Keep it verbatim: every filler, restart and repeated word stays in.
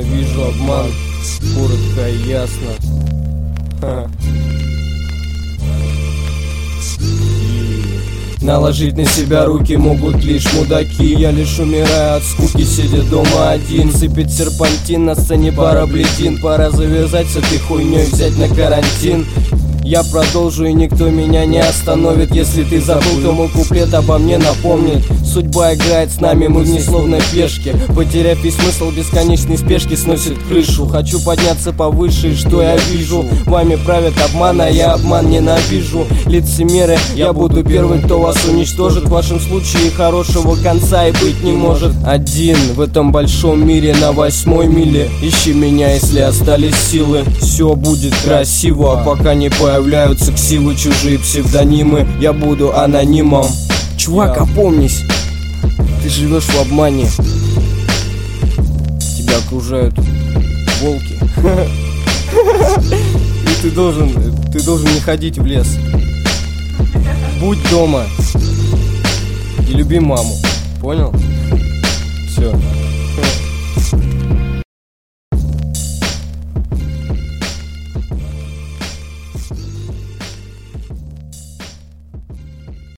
ненавижу обман. Коротко и ясно. Ха. Наложить на себя руки могут лишь мудаки. Я лишь умираю от скуки, сидя дома один. Сыпет серпантин, на сцене параблетин. Пора завязать с этой хуйней, взять на карантин. Я продолжу, и никто меня не остановит. Если ты забыл, то мой куплет обо мне напомнит. Судьба играет с нами, мы в ней словно пешки. Потеряв весь смысл бесконечной спешки, сносит крышу. Хочу подняться повыше, и что я вижу? Вами правят обман, а я обман ненавижу. Лицемеры, я буду первый, кто вас уничтожит. В вашем случае хорошего конца и быть не может. Один в этом большом мире на восьмой миле. Ищи меня, если остались силы. Все будет красиво, а пока не появится появляются ксивы, чужие псевдонимы. Я буду анонимом. Чувак, опомнись, ты живешь в обмане. Тебя окружают волки. И ты должен, ты должен не ходить в лес. Будь дома и люби маму. Понял? Все.